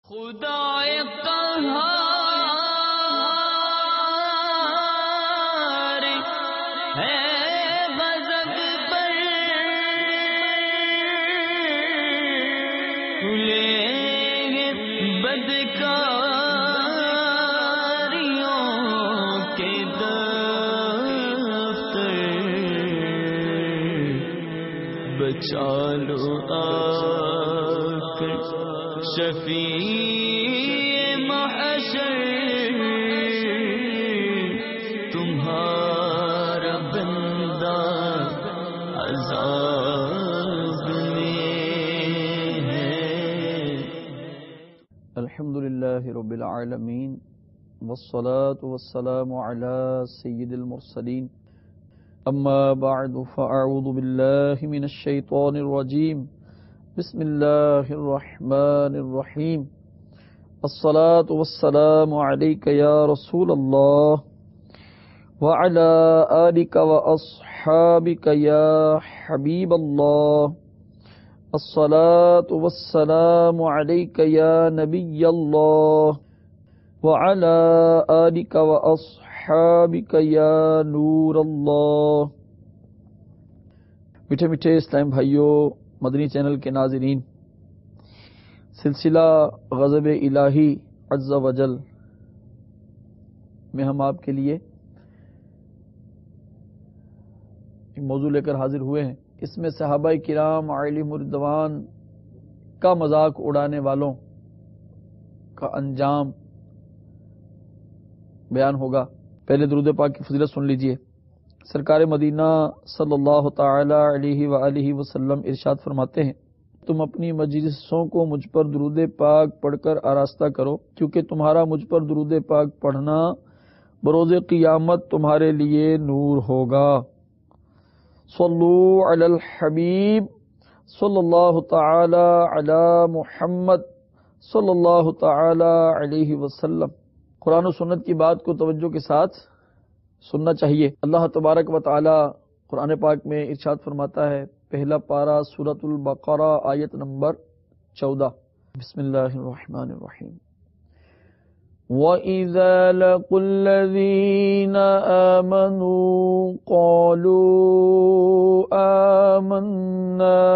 خدائے قہار ہے غضب پر کھلے بدکاریوں کے دفتر بچا لو آ کر شفیع محشر تمہارا بندہ عذاب میں ہے۔ الحمدللہ رب العالمین والصلاة والسلام علی سید المرسلین اما بعد فاعوذ باللہ من الشیطان الرجیم بسم اللہ الرحمن الرحیم الصلاة والسلام علیک یا رسول اللہ وعلی آلک واصحابک یا حبیب اللہ الصلاة والسلام علیک یا نبی اللہ وعلی آلک واصحابک یا نور اللہ۔ میٹھے میٹھے اسلام بھائیوں، مدنی چینل کے ناظرین، سلسلہ غضب الہی عز و جل میں ہم آپ کے لیے ایک موضوع لے کر حاضر ہوئے ہیں۔ اس میں صحابہ کرام علیہم الرضوان کا مذاق اڑانے والوں کا انجام بیان ہوگا۔ پہلے درود پاک کی فضیلت سن لیجئے۔ سرکار مدینہ صلی اللہ تعالی علیہ وآلہ وسلم ارشاد فرماتے ہیں، تم اپنی مجلسوں کو مجھ پر درود پاک پڑھ کر آراستہ کرو، کیونکہ تمہارا مجھ پر درود پاک پڑھنا بروز قیامت تمہارے لیے نور ہوگا۔ صلو علی الحبیب صلی اللہ تعالی علی محمد صلی اللہ تعالی علیہ وسلم۔ قرآن و سنت کی بات کو توجہ کے ساتھ سننا چاہیے۔ اللہ تبارک و تعالی قرآن پاک میں ارشاد فرماتا ہے، پہلا پارہ سورۃ البقرہ آیت نمبر 14، بسم اللہ الرحمن الرحیم۔ وَإِذَا لَقُوا الَّذِينَ آمَنُوا قَالُوا آمَنَّا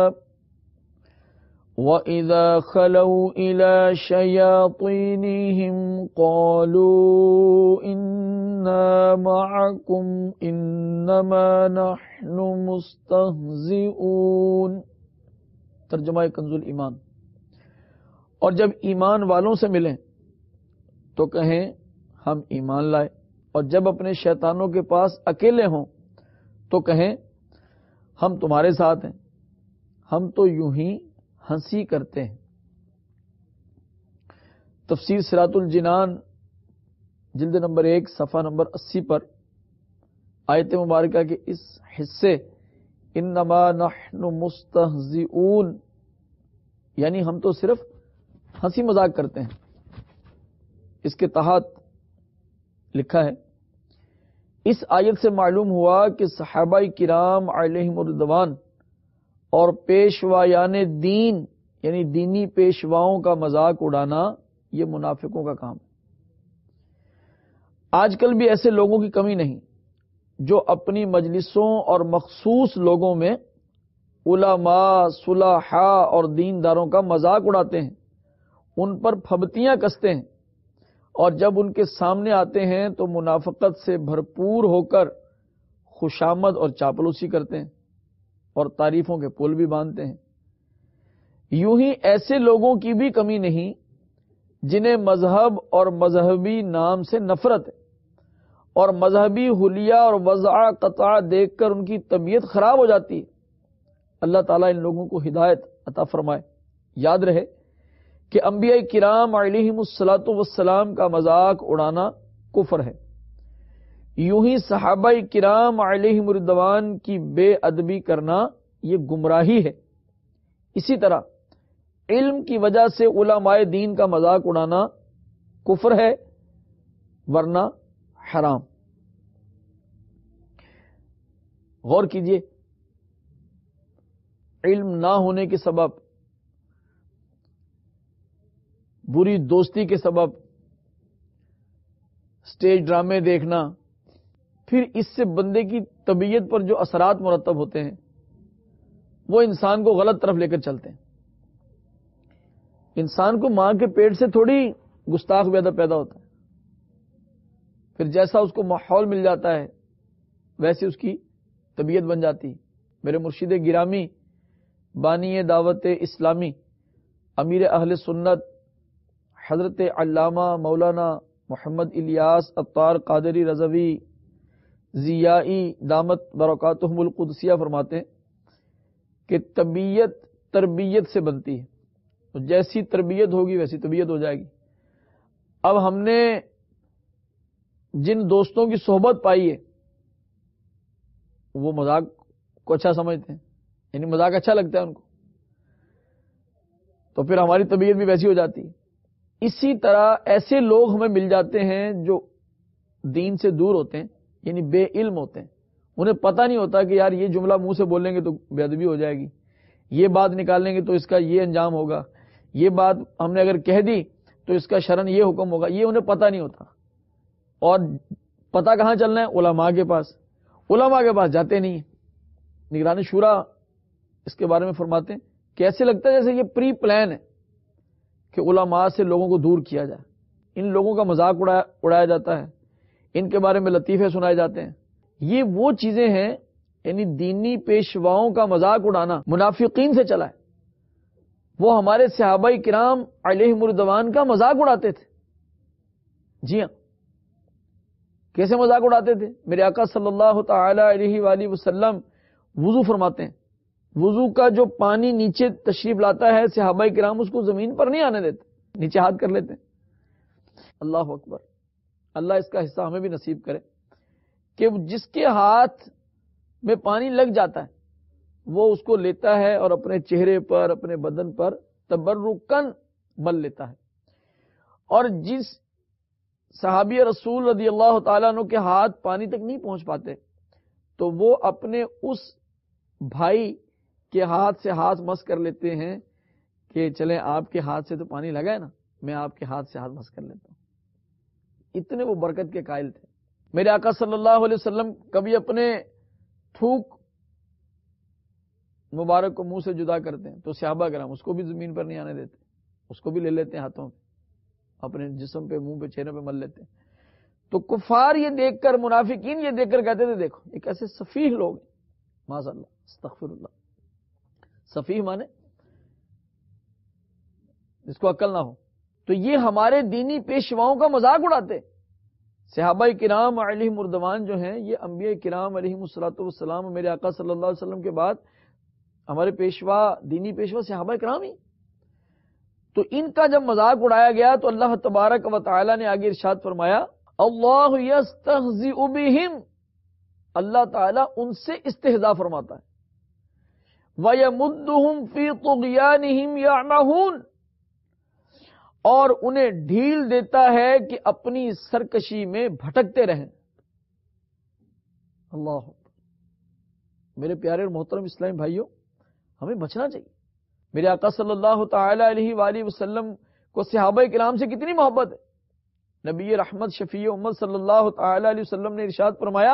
وَإِذَا خَلَوْا إِلَى شَيَاطِينِهِمْ قَالُوا إِنَّا مَعَكُمْ إِنَّمَا نَحْنُ مُسْتَهْزِئُونَ۔ ترجمہ کنز الایمان۔ اور جب ایمان والوں سے ملیں تو کہیں ہم ایمان لائے، اور جب اپنے شیطانوں کے پاس اکیلے ہوں تو کہیں ہم تمہارے ساتھ ہیں، ہم تو یوں ہی ہنسی کرتے ہیں۔ تفسیر صراط الجنان جلد نمبر 1 صفحہ نمبر 80 پر آیت مبارکہ کے اس حصے انما نحن مستہزئون یعنی ہم تو صرف ہنسی مذاق کرتے ہیں، اس کے تحت لکھا ہے۔ اس آیت سے معلوم ہوا کہ صحابہ کرام علیہم الرضوان اور پیشوایان دین یعنی دینی پیشواؤں کا مذاق اڑانا یہ منافقوں کا کام ہے۔ آج کل بھی ایسے لوگوں کی کمی نہیں جو اپنی مجلسوں اور مخصوص لوگوں میں علماء، صلحاء اور دینداروں کا مذاق اڑاتے ہیں، ان پر پھبتیاں کستے ہیں، اور جب ان کے سامنے آتے ہیں تو منافقت سے بھرپور ہو کر خوشامد اور چاپلوسی کرتے ہیں اور تعریفوں کے پل بھی باندھتے ہیں۔ یوں ہی ایسے لوگوں کی بھی کمی نہیں جنہیں مذہب اور مذہبی نام سے نفرت ہے، اور مذہبی حلیہ اور وضع قطع دیکھ کر ان کی طبیعت خراب ہو جاتی ہے۔ اللہ تعالیٰ ان لوگوں کو ہدایت عطا فرمائے۔ یاد رہے کہ انبیاء کرام علیہم الصلاۃ والسلام کا مذاق اڑانا کفر ہے، یوں ہی صحابہ کرام علیہم الرضوان کی بے ادبی کرنا یہ گمراہی ہے۔ اسی طرح علم کی وجہ سے علماء دین کا مذاق اڑانا کفر ہے ورنہ حرام۔ غور کیجئے، علم نہ ہونے کے سبب بری دوستی کے سبب، اسٹیج ڈرامے دیکھنا، پھر اس سے بندے کی طبیعت پر جو اثرات مرتب ہوتے ہیں وہ انسان کو غلط طرف لے کر چلتے ہیں. انسان کو ماں کے پیٹ سے تھوڑی گستاخ پیدا ہوتا ہے، پھر جیسا اس کو ماحول مل جاتا ہے ویسے اس کی طبیعت بن جاتی ہے. میرے مرشد گرامی بانی دعوت اسلامی امیر اہل سنت حضرت علامہ مولانا محمد الیاس عطار قادری رضوی ضیائی دامت برکاتہم القدسیہ فرماتے ہیں کہ طبیعت تربیت سے بنتی ہے، تو جیسی تربیت ہوگی ویسی طبیعت ہو جائے گی. اب ہم نے جن دوستوں کی صحبت پائی ہے وہ مذاق کو اچھا سمجھتے ہیں، یعنی مذاق اچھا لگتا ہے ان کو، تو پھر ہماری طبیعت بھی ویسی ہو جاتی ہے. اسی طرح ایسے لوگ ہمیں مل جاتے ہیں جو دین سے دور ہوتے ہیں، یعنی بے علم ہوتے ہیں. انہیں پتہ نہیں ہوتا کہ یار یہ جملہ منہ سے بولیں گے تو بے ادبی ہو جائے گی، یہ بات نکالیں گے تو اس کا یہ انجام ہوگا، یہ بات ہم نے اگر کہہ دی تو اس کا شرعاً یہ حکم ہوگا. یہ انہیں پتہ نہیں ہوتا. اور پتہ کہاں چلنا ہے؟ علماء کے پاس. علماء کے پاس جاتے نہیں. نگران شورا اس کے بارے میں فرماتے ہیں کہ ایسے لگتا ہے جیسے یہ پری پلان ہے کہ علماء سے لوگوں کو دور کیا جائے. ان لوگوں کا مذاق اڑایا جاتا ہے، ان کے بارے میں لطیفے سنائے جاتے ہیں. یہ وہ چیزیں ہیں، یعنی دینی پیشواؤں کا مذاق اڑانا منافقین سے چلا ہے. وہ ہمارے صحابہ کرام علیہم رضوان کا مذاق اڑاتے تھے. جی ہاں، کیسے مذاق اڑاتے تھے؟ میرے آقا صلی اللہ تعالی علیہ وآلہ وسلم وضو فرماتے ہیں، وضو کا جو پانی نیچے تشریف لاتا ہے صحابہ کرام اس کو زمین پر نہیں آنے دیتے، نیچے ہاتھ کر لیتے ہیں. اللہ اکبر. اللہ اس کا حصہ ہمیں بھی نصیب کرے کہ جس کے ہاتھ میں پانی لگ جاتا ہے وہ اس کو لیتا ہے اور اپنے چہرے پر، اپنے بدن پر تبرکن مل لیتا ہے. اور جس صحابی رسول رضی اللہ تعالیٰ عنہ کے ہاتھ پانی تک نہیں پہنچ پاتے تو وہ اپنے اس بھائی کے ہاتھ سے ہاتھ مس کر لیتے ہیں کہ چلیں آپ کے ہاتھ سے تو پانی لگا ہے نا، میں آپ کے ہاتھ سے ہاتھ مس کر لیتا ہوں. اتنے وہ برکت کے قائل تھے. میرے آقا صلی اللہ علیہ وسلم کبھی اپنے تھوک مبارک کو منہ سے جدا کرتے ہیں تو صحابہ کرام اس کو بھی زمین پر نہیں آنے دیتے، اس کو بھی لے لیتے ہیں ہاتھوں پہ، اپنے جسم پہ، منہ پہ، چہرے پہ مل لیتے ہیں. تو کفار یہ دیکھ کر، منافقین یہ دیکھ کر کہتے تھے دیکھو ایک ایسے سفیہ لوگ ہیں. معاذ اللہ، استغفر اللہ. سفیہ مانے جس کو عقل نہ ہو. تو یہ ہمارے دینی پیشواؤں کا مذاق اڑاتے. صحابہ کرام علیہم رضوان جو ہیں یہ انبیاء کرام علیہم الصلوۃ والسلام، میرے آقا صلی اللہ علیہ وسلم کے بعد ہمارے پیشوا، دینی پیشوا صحابہ کرام ہی. تو ان کا جب مذاق اڑایا گیا تو اللہ تبارک و تعالی نے آگے ارشاد فرمایا اللہ یستہزئ بہم، اللہ تعالیٰ ان سے استہزاء فرماتا ہے. وَيَمُدُّهُمْ فِي طُغْيَانِهِمْ يَعْمَهُونَ، اور انہیں ڈھیل دیتا ہے کہ اپنی سرکشی میں بھٹکتے رہیں. اللہ میرے پیارے اور محترم اسلامی بھائیوں، ہمیں بچنا چاہیے. میرے آقا صلی اللہ تعالی علیہ وآلہ وسلم کو صحابہ کرام سے کتنی محبت ہے. نبی رحمت شفیع امت صلی اللہ تعالی علیہ وسلم نے ارشاد فرمایا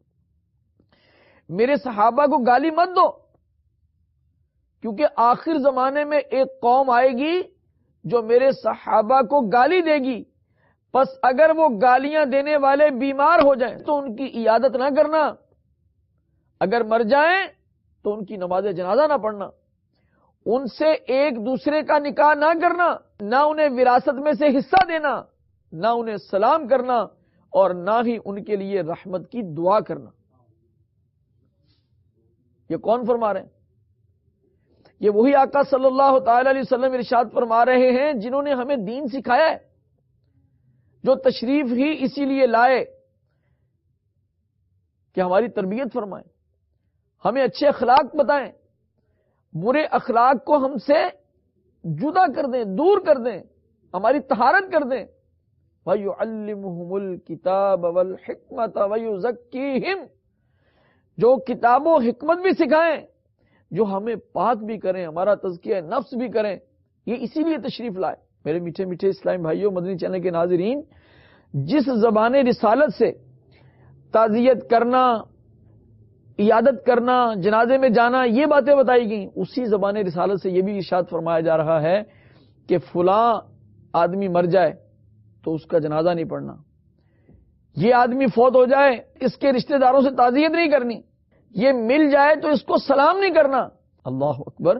میرے صحابہ کو گالی مت دو، کیونکہ آخر زمانے میں ایک قوم آئے گی جو میرے صحابہ کو گالی دے گی، پس اگر وہ گالیاں دینے والے بیمار ہو جائیں تو ان کی عیادت نہ کرنا، اگر مر جائیں تو ان کی نماز جنازہ نہ پڑھنا، ان سے ایک دوسرے کا نکاح نہ کرنا، نہ انہیں وراثت میں سے حصہ دینا، نہ انہیں سلام کرنا، اور نہ ہی ان کے لیے رحمت کی دعا کرنا. یہ کون فرما رہے ہیں؟ یہ وہی آقا صلی اللہ تعالی علیہ وسلم ارشاد فرما رہے ہیں جنہوں نے ہمیں دین سکھایا ہے، جو تشریف ہی اسی لیے لائے کہ ہماری تربیت فرمائیں، ہمیں اچھے اخلاق بتائیں، برے اخلاق کو ہم سے جدا کر دیں، دور کر دیں، ہماری طہارت کر دیں. وَيُعَلِّمُهُمُ الْكِتَابَ وَالْحِكْمَةَ وَيُزَكِّيهِمْ، جو کتاب و حکمت بھی سکھائیں، جو ہمیں پاک بھی کریں، ہمارا تزکیہ نفس بھی کریں. یہ اسی لیے تشریف لائے. میرے میٹھے میٹھے اسلام بھائیوں، مدنی چینل کے ناظرین، جس زبان رسالت سے تعزیت کرنا، عیادت کرنا، جنازے میں جانا، یہ باتیں بتائی گئیں، اسی زبان رسالت سے یہ بھی ارشاد فرمایا جا رہا ہے کہ فلاں آدمی مر جائے تو اس کا جنازہ نہیں پڑھنا، یہ آدمی فوت ہو جائے اس کے رشتہ داروں سے تعزیت نہیں کرنی، یہ مل جائے تو اس کو سلام نہیں کرنا۔ اللہ اکبر،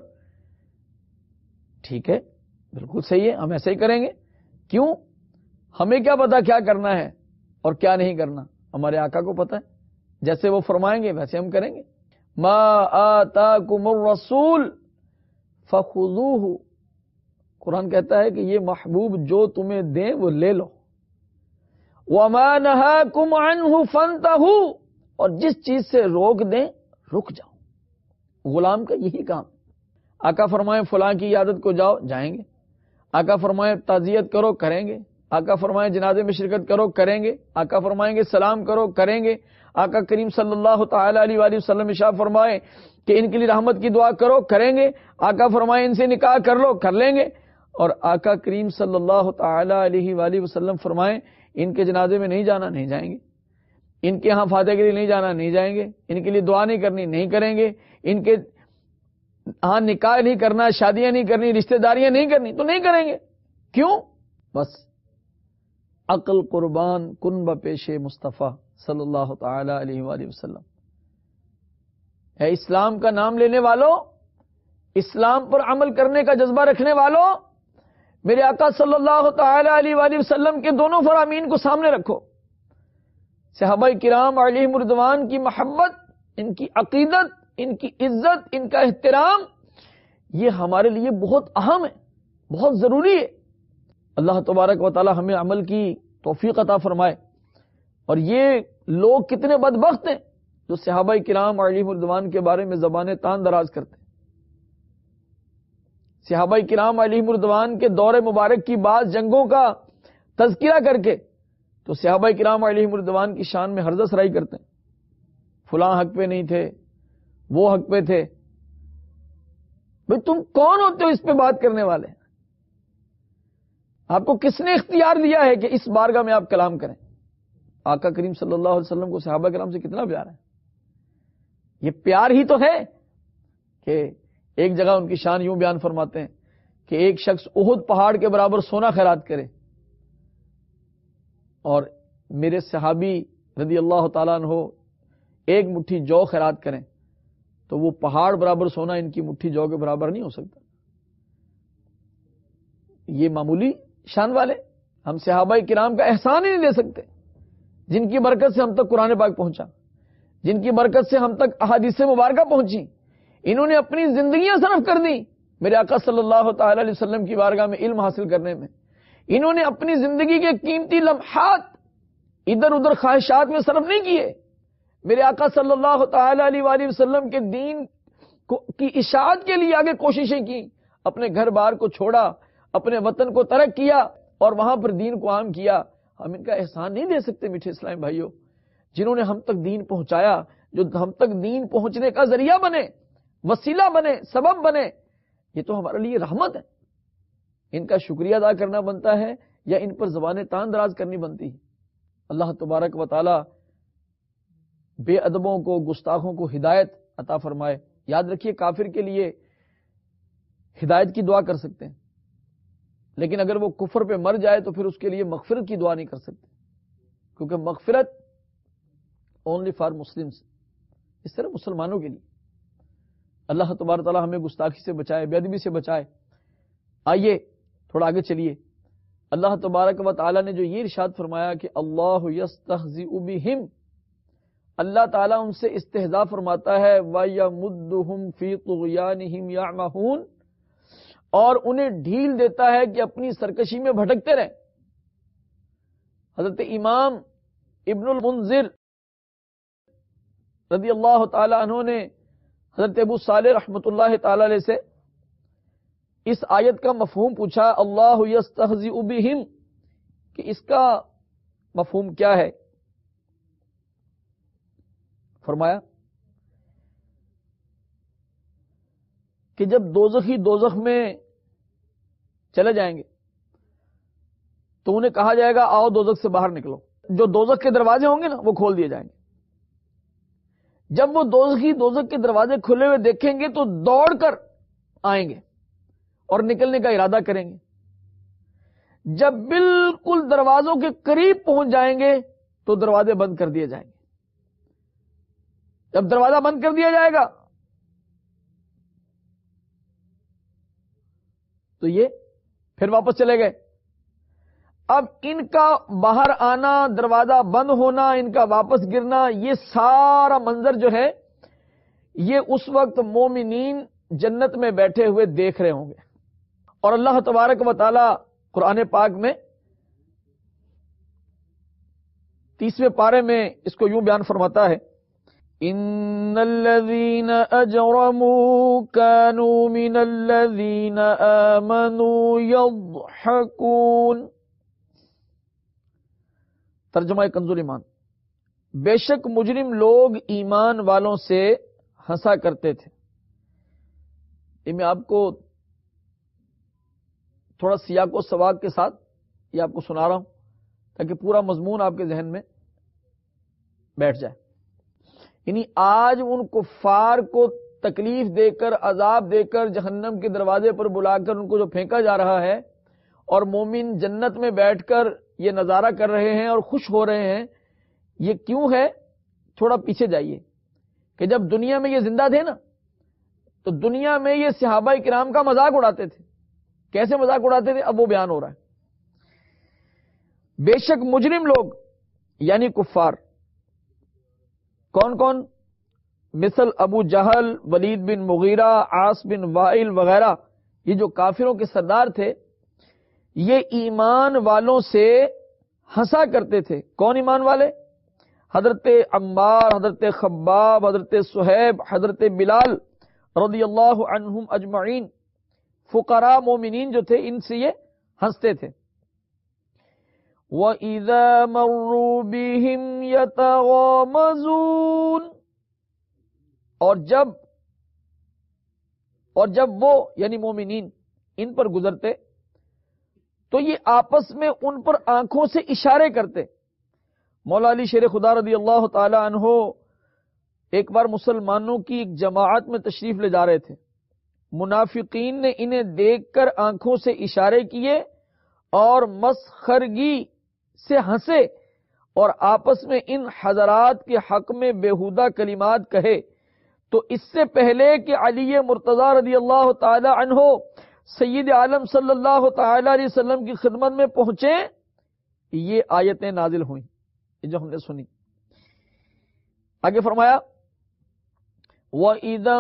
ٹھیک ہے، بالکل صحیح ہے، ہم ایسے ہی کریں گے۔ کیوں؟ ہمیں کیا پتا کیا کرنا ہے اور کیا نہیں کرنا، ہمارے آقا کو پتا ہے، جیسے وہ فرمائیں گے ویسے ہم کریں گے۔ ما آتاکم الرسول فخذوہ، قرآن کہتا ہے کہ یہ محبوب جو تمہیں دیں وہ لے لو۔ وما نہاکم عنہ فانتہوا، اور جس چیز سے روک دیں رک جاؤ۔ غلام کا یہی کام۔ آقا فرمائیں فلاں کی عیادت کو جاؤ، جائیں گے۔ آقا فرمائیں تعزیت کرو، کریں گے۔ آقا فرمائیں جنازے میں شرکت کرو، کریں گے۔ آقا فرمائیں گے سلام کرو، کریں گے۔ آقا کریم صلی اللہ تعالی علیہ وآلہ وسلم ارشاد فرمائے کہ ان کے لیے رحمت کی دعا کرو، کریں گے۔ آقا فرمائیں ان سے نکاح کر لو، کر لیں گے۔ اور آقا کریم صلی اللہ تعالی علیہ وآلہ وسلم فرمائیں ان کے جنازے میں نہیں جانا، نہیں جائیں گے۔ ان کے ہاں فاتح کے لیے نہیں جانا، نہیں جائیں گے۔ ان کے لیے دعا نہیں کرنی، نہیں کریں گے۔ ان کے ہاں نکاح نہیں کرنا، شادیاں نہیں کرنی، رشتہ داریاں نہیں کرنی، تو نہیں کریں گے۔ کیوں؟ بس عقل قربان کن بپیش مصطفیٰ صلی اللہ تعالی علیہ وآلہ وسلم۔ ہے اسلام کا نام لینے والوں، اسلام پر عمل کرنے کا جذبہ رکھنے والوں، میرے آقا صلی اللہ تعالی علیہ وآلہ وسلم کے دونوں فرامین کو سامنے رکھو۔ صحابہ کرام علیہم رضوان کی محبت، ان کی عقیدت، ان کی عزت، ان کا احترام، یہ ہمارے لیے بہت اہم ہے، بہت ضروری ہے۔ اللہ تبارک و تعالی ہمیں عمل کی توفیق عطا فرمائے۔ اور یہ لوگ کتنے بدبخت ہیں جو صحابہ کرام علیہم رضوان کے بارے میں زبانیں تان دراز کرتے ہیں۔ صحابہ کرام علیہم رضوان کے دور مبارک کی بعض جنگوں کا تذکرہ کر کے تو صحابہ کرام علیہم رضوان کی شان میں ہرزہ سرائی کرتے ہیں، فلاں حق پہ نہیں تھے، وہ حق پہ تھے۔ بھئی تم کون ہوتے ہو اس پہ بات کرنے والے؟ آپ کو کس نے اختیار دیا ہے کہ اس بارگاہ میں آپ کلام کریں؟ آقا کریم صلی اللہ علیہ وسلم کو صحابہ کرام سے کتنا پیار ہے۔ یہ پیار ہی تو ہے کہ ایک جگہ ان کی شان یوں بیان فرماتے ہیں کہ ایک شخص احد پہاڑ کے برابر سونا خیرات کرے اور میرے صحابی رضی اللہ تعالیٰ عنہ ایک مٹھی جو خیرات کریں تو وہ پہاڑ برابر سونا ان کی مٹھی جو کے برابر نہیں ہو سکتا۔ یہ معمولی شان والے، ہم صحابہ کرام کا احسان ہی نہیں دے سکتے، جن کی برکت سے ہم تک قرآن پاک پہنچا، جن کی برکت سے ہم تک احادیث مبارکہ پہنچی۔ انہوں نے اپنی زندگیاں صرف کر دی میرے آقا صلی اللہ تعالی علیہ وسلم کی بارگاہ میں علم حاصل کرنے میں۔ انہوں نے اپنی زندگی کے قیمتی لمحات ادھر ادھر خواہشات میں صرف نہیں کیے، میرے آقا صلی اللہ تعالی علیہ وآلہ وسلم کے دین کی اشاعت کے لیے آگے کوششیں کی، اپنے گھر بار کو چھوڑا، اپنے وطن کو ترک کیا اور وہاں پر دین کو عام کیا۔ ہم ان کا احسان نہیں دے سکتے میٹھے اسلام بھائیوں، جنہوں نے ہم تک دین پہنچایا، جو ہم تک دین پہنچنے کا ذریعہ بنے، وسیلہ بنے، سبب بنے، یہ تو ہمارے لیے رحمت ہے۔ ان کا شکریہ ادا کرنا بنتا ہے یا ان پر زبانیں تان دراز کرنی بنتی ہے؟ اللہ تبارک و تعالی بے ادبوں کو، گستاخوں کو ہدایت عطا فرمائے۔ یاد رکھیے کافر کے لیے ہدایت کی دعا کر سکتے ہیں، لیکن اگر وہ کفر پہ مر جائے تو پھر اس کے لیے مغفرت کی دعا نہیں کر سکتے، کیونکہ مغفرت اونلی فار مسلمز، اس طرح مسلمانوں کے لیے۔ اللہ تبارک تعالی ہمیں گستاخی سے بچائے، بے ادبی سے بچائے۔ آئیے تھوڑا آگے چلیے۔ اللہ تبارک و تعالی نے جو یہ ارشاد فرمایا کہ اللہ یستہزئ بہم، اللہ تعالیٰ ان سے استہزاء فرماتا ہے، وَيَمُدُّهُمْ فِي طُغْيَانِهِمْ يَعْمَهُونَ، اور انہیں ڈھیل دیتا ہے کہ اپنی سرکشی میں بھٹکتے رہیں۔ حضرت امام ابن المنذر رضی اللہ تعالی عنہ نے حضرت ابو صالح رحمۃ اللہ تعالی علیہ سے اس آیت کا مفہوم پوچھا، اللہ یستہزئ بہم، کہ اس کا مفہوم کیا ہے؟ فرمایا کہ جب دوزخی دوزخ میں چلے جائیں گے تو انہیں کہا جائے گا آؤ دوزخ سے باہر نکلو. جو دوزخ کے دروازے ہوں گے نا وہ کھول دیے جائیں گے. جب وہ دوزخ کے دروازے کھلے ہوئے دیکھیں گے تو دوڑ کر آئیں گے اور نکلنے کا ارادہ کریں گے. جب بالکل دروازوں کے قریب پہنچ جائیں گے تو دروازے بند کر دیے جائیں گے. جب دروازہ بند کر دیا جائے گا تو یہ پھر واپس چلے گئے. اب ان کا باہر آنا، دروازہ بند ہونا، ان کا واپس گرنا، یہ سارا منظر جو ہے یہ اس وقت مومنین جنت میں بیٹھے ہوئے دیکھ رہے ہوں گے. اور اللہ تبارک و تعالی قرآن پاک میں 30ویں پارے میں اس کو یوں بیان فرماتا ہے، ان الذين اجرموا كانوا من الذين آمنوا يضحكون. ترجمہ کنز ایمان، بے شک مجرم لوگ ایمان والوں سے ہنسا کرتے تھے. یہ میں آپ کو تھوڑا سیاق و سواق کے ساتھ یہ آپ کو سنا رہا ہوں تاکہ پورا مضمون آپ کے ذہن میں بیٹھ جائے. یعنی آج ان کفار کو تکلیف دے کر، عذاب دے کر، جہنم کے دروازے پر بلا کر ان کو جو پھینکا جا رہا ہے اور مومن جنت میں بیٹھ کر یہ نظارہ کر رہے ہیں اور خوش ہو رہے ہیں، یہ کیوں ہے؟ تھوڑا پیچھے جائیے کہ جب دنیا میں یہ زندہ تھے نا تو دنیا میں یہ صحابہ کرام کا مذاق اڑاتے تھے. کیسے مذاق اڑاتے تھے اب وہ بیان ہو رہا ہے. بے شک مجرم لوگ یعنی کفار، کون کون؟ مثل ابو جہل، ولید بن مغیرہ، عاص بن وائل وغیرہ، یہ جو کافروں کے سردار تھے یہ ایمان والوں سے ہنسا کرتے تھے. کون ایمان والے؟ حضرت عمار، حضرت خباب، حضرت صہیب، حضرت بلال رضی اللہ عنہم اجمعین. فقراء مومنین جو تھے ان سے یہ ہنستے تھے. وَإِذَا مَرُّوا بِهِمْ يَتَغَامَزُونَ. اور جب وہ یعنی مومنین ان پر گزرتے تو یہ آپس میں ان پر آنکھوں سے اشارے کرتے. مولا علی شیر خدا رضی اللہ تعالی عنہ ایک بار مسلمانوں کی ایک جماعت میں تشریف لے جا رہے تھے. منافقین نے انہیں دیکھ کر آنکھوں سے اشارے کیے اور مسخرگی سے ہنسے اور آپس میں ان حضرات کے حق میں بےہودہ کلمات کہے. تو اس سے پہلے کہ علی مرتضی رضی اللہ تعالی عنہ سید عالم صلی اللہ تعالی علیہ وسلم کی خدمت میں پہنچے یہ آیتیں نازل ہوئیں جو ہم نے سنی. آگے فرمایا وَإِذَا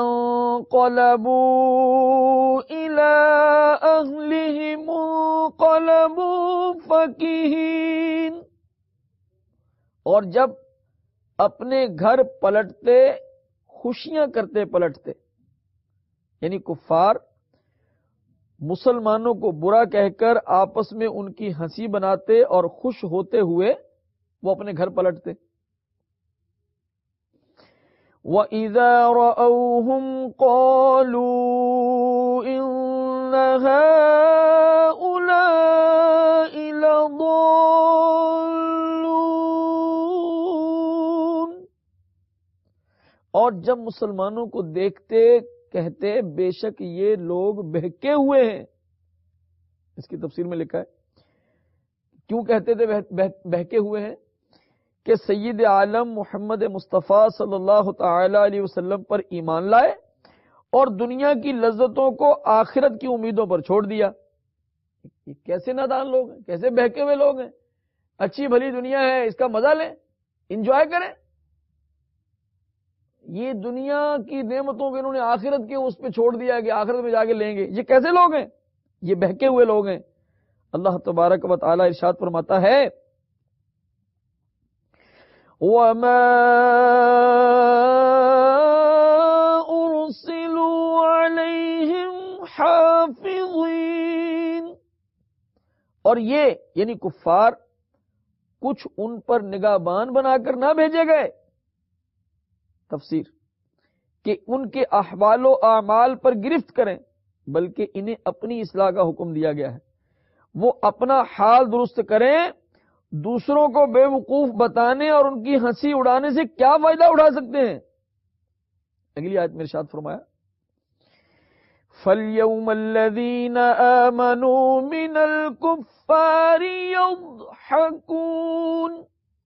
انقَلَبُوا إِلَىٰ أَهْلِهِمُ انقَلَبُوا فَكِهِينَ. اور جب اپنے گھر پلٹتے خوشیاں کرتے پلٹتے. یعنی کفار مسلمانوں کو برا کہہ کر آپس میں ان کی ہنسی بناتے اور خوش ہوتے ہوئے وہ اپنے گھر پلٹتے. وَإِذَا رَأَوْهُمْ قَالُوا إِنَّ هَٰؤُلَاءِ لَضَالُّونَ. اور جب مسلمانوں کو دیکھتے کہتے بے شک یہ لوگ بہکے ہوئے ہیں. اس کی تفسیر میں لکھا ہے کیوں کہتے تھے بہکے ہوئے ہیں کہ سید عالم محمد مصطفیٰ صلی اللہ تعالی علیہ وسلم پر ایمان لائے اور دنیا کی لذتوں کو آخرت کی امیدوں پر چھوڑ دیا. یہ کیسے نادان لوگ ہیں، کیسے بہکے ہوئے لوگ ہیں. اچھی بھلی دنیا ہے، اس کا مزہ لیں، انجوائے کریں. یہ دنیا کی نعمتوں کو انہوں نے آخرت کے اس پہ چھوڑ دیا کہ آخرت میں جا کے لیں گے. یہ کیسے لوگ ہیں؟ یہ بہکے ہوئے لوگ ہیں. اللہ تبارک و تعالی ارشاد فرماتا ہے وَمَا أُرْسِلُوا عَلَيْهِمْ حَافِظِينَ. اور یہ یعنی کفار کچھ ان پر نگہبان بنا کر نہ بھیجے گئے. تفسیر کہ ان کے احوال و اعمال پر گرفت کریں بلکہ انہیں اپنی اصلاح کا حکم دیا گیا ہے. وہ اپنا حال درست کریں، دوسروں کو بے وقوف بتانے اور ان کی ہنسی اڑانے سے کیا فائدہ اٹھا سکتے ہیں؟ اگلی آیت میں ارشاد فرمایا فَالْيَوْمَ الَّذِينَ آمَنُوا مِنَ الْكُفَّارِ يَضْحَكُونَ،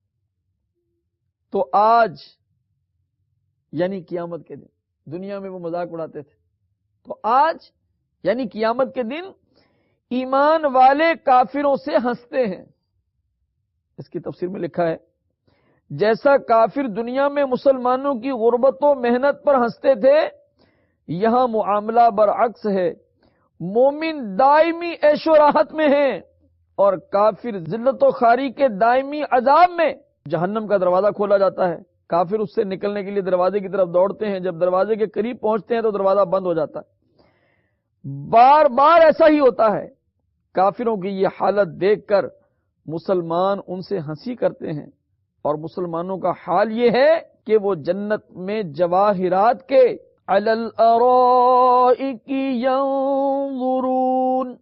تو آج یعنی قیامت کے دن، دنیا میں وہ مذاق اڑاتے تھے، تو آج یعنی قیامت کے دن ایمان والے کافروں سے ہنستے ہیں۔ اس کی تفسیر میں لکھا ہے جیسا کافر دنیا میں مسلمانوں کی غربت و محنت پر ہنستے تھے، یہاں معاملہ برعکس ہے، مومن دائمی عیش و راحت میں ہیں اور کافر ذلت و خواری کے دائمی عذاب میں۔ جہنم کا دروازہ کھولا جاتا ہے، کافر اس سے نکلنے کے لیے دروازے کی طرف دوڑتے ہیں، جب دروازے کے قریب پہنچتے ہیں تو دروازہ بند ہو جاتا ہے۔ بار بار ایسا ہی ہوتا ہے۔ کافروں کی یہ حالت دیکھ کر مسلمان ان سے ہنسی کرتے ہیں، اور مسلمانوں کا حال یہ ہے کہ وہ جنت میں جواہرات کے علی الارائک ینظرون،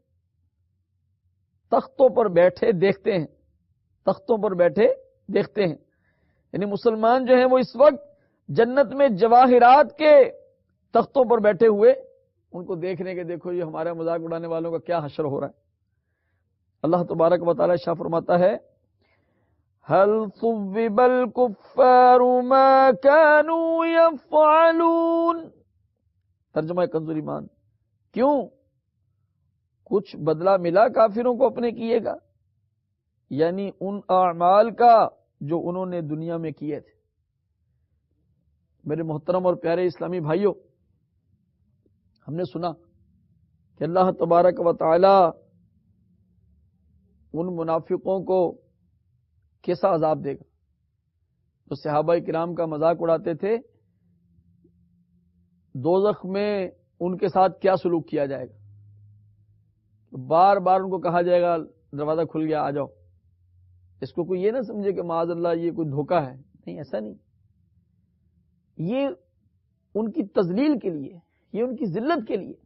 تختوں پر بیٹھے دیکھتے ہیں، تختوں پر بیٹھے دیکھتے ہیں۔ یعنی مسلمان جو ہیں وہ اس وقت جنت میں جواہرات کے تختوں پر بیٹھے ہوئے ان کو دیکھنے کے، دیکھو یہ ہمارا مذاق اڑانے والوں کا کیا حشر ہو رہا ہے۔ اللہ تبارک و تعالی شاہ فرماتا ہے هل ثوب الكفار ما كانوا يفعلون، ترجمہ کنز ایمان، کیوں کچھ بدلہ ملا کافروں کو اپنے کیے گا، یعنی ان اعمال کا جو انہوں نے دنیا میں کیے تھے۔ میرے محترم اور پیارے اسلامی بھائیوں، ہم نے سنا کہ اللہ تبارک و تعالی ان منافقوں کو کیسا عذاب دے گا جو صحابہ کرام کا مذاق اڑاتے تھے، دوزخ میں ان کے ساتھ کیا سلوک کیا جائے گا۔ بار بار ان کو کہا جائے گا دروازہ کھل گیا، آ جاؤ۔ اس کو کوئی یہ نہ سمجھے کہ معاذ اللہ یہ کوئی دھوکہ ہے، نہیں، ایسا نہیں، یہ ان کی تذلیل کے لیے، یہ ان کی ذلت کے لیے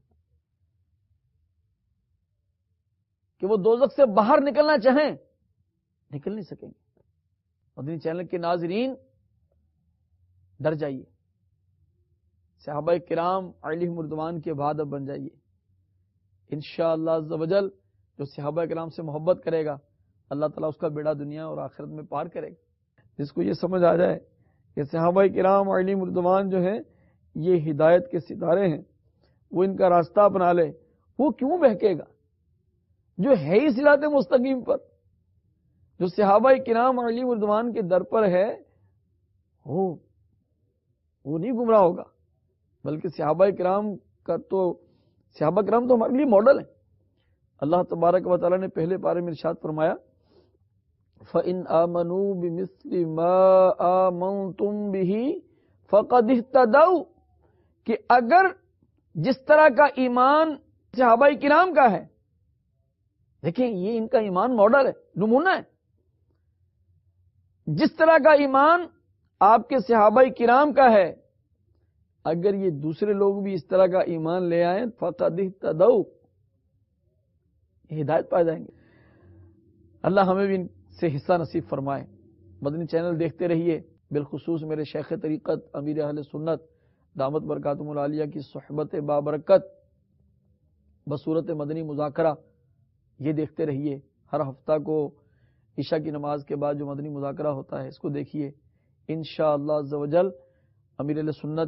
کہ وہ دوزخ سے باہر نکلنا چاہیں، نکل نہیں سکیں گے۔ مدنی چینل کے ناظرین، ڈر جائیے، صحابہ کرام علیہم رضوان کے بعد اب بن جائیے۔ انشاءاللہ عز و جل جو صحابہ کرام سے محبت کرے گا، اللہ تعالیٰ اس کا بیڑا دنیا اور آخرت میں پار کرے گا۔ جس کو یہ سمجھ آ جائے کہ صحابہ کرام علیہم رضوان جو ہیں یہ ہدایت کے ستارے ہیں، وہ ان کا راستہ اپنا لے، وہ کیوں بہکے گا جو ہے ہی صراط مستقیم پر؟ جو صحابہ کرام علیہم رضوان کے در پر ہے وہ نہیں گمراہ ہوگا، بلکہ صحابہ کرام تو ہمارے لیے ماڈل ہیں۔ اللہ تبارک و تعالیٰ نے پہلے پارے میں ارشاد فرمایا فَإِنْ آمَنُوا بِمِثْلِ مَا آمَنْتُمْ بِهِ فَقَدِ اهْتَدَوْا، کہ اگر جس طرح کا ایمان صحابہ کرام کا ہے، دیکھیں یہ ان کا ایمان ماڈل ہے، نمونہ ہے، جس طرح کا ایمان آپ کے صحابہ کرام کا ہے، اگر یہ دوسرے لوگ بھی اس طرح کا ایمان لے آئیں فَقَدِ اهْتَدَوْا، ہدایت پا جائیں گے۔ اللہ ہمیں بھی ان سے حصہ نصیب فرمائے۔ مدنی چینل دیکھتے رہیے، بالخصوص میرے شیخ طریقت امیر اہل سنت دامت برکاتہم العالیہ کی صحبت بابرکت بصورت مدنی مذاکرہ، یہ دیکھتے رہیے۔ ہر ہفتہ کو عشاء کی نماز کے بعد جو مدنی مذاکرہ ہوتا ہے اس کو دیکھیے۔ انشاءاللہ عز و جل امیر اہل سنت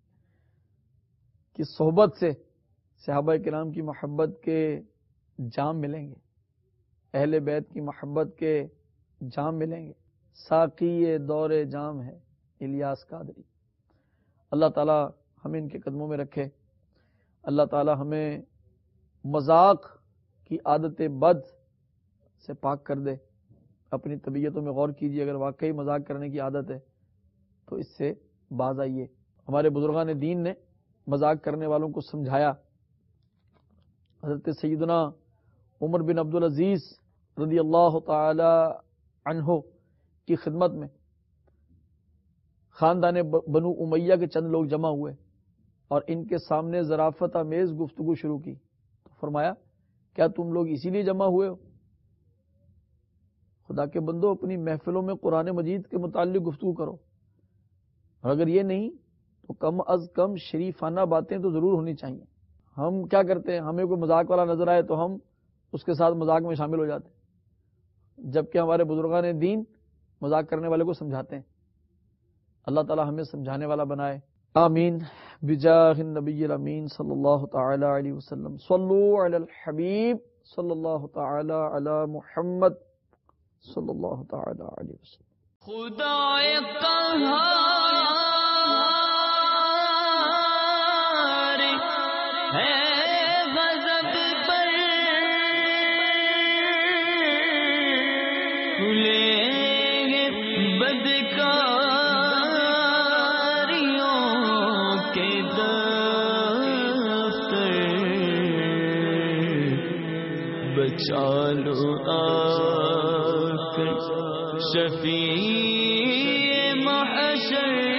کی صحبت سے صحابہ کرام کی محبت کے جام ملیں گے، اہل بیت کی محبت کے جام ملیں گے۔ ساقی دور جام ہے الیاس قادری۔ اللہ تعالی ہمیں ان کے قدموں میں رکھے۔ اللہ تعالی ہمیں مذاق کی عادت بد سے پاک کر دے۔ اپنی طبیعتوں میں غور کیجیے، اگر واقعی مذاق کرنے کی عادت ہے تو اس سے باز آئیے۔ ہمارے بزرگان دین نے مذاق کرنے والوں کو سمجھایا۔ حضرت سیدنا عمر بن عبدالعزیز رضی اللہ تعالی عنہ کی خدمت میں خاندان بنو امیہ کے چند لوگ جمع ہوئے اور ان کے سامنے ظرافت آمیز گفتگو شروع کی۔ تو فرمایا کیا تم لوگ اسی لیے جمع ہوئے ہو؟ خدا کے بندو، اپنی محفلوں میں قرآن مجید کے متعلق گفتگو کرو، اور اگر یہ نہیں تو کم از کم شریفانہ باتیں تو ضرور ہونی چاہیے۔ ہم کیا کرتے ہیں، ہمیں کوئی مذاق والا نظر آئے تو ہم اس کے ساتھ مذاق میں شامل ہو جاتے ہیں، جبکہ ہمارے بزرگان دین مذاق کرنے والے کو سمجھاتے ہیں۔ اللہ تعالی ہمیں سمجھانے والا بنائے، آمین بجاہ النبی الامین صلی اللہ تعالی علیہ وسلم۔ صلو علی الحبیب صلی اللہ تعالی علی محمد صلی اللہ تعالی علیہ وسلم۔ خدائے قہار ہے غضب پر، کھلیں گے بدکاریوں کے دفتر، بچا لو آ کر شفیع محشر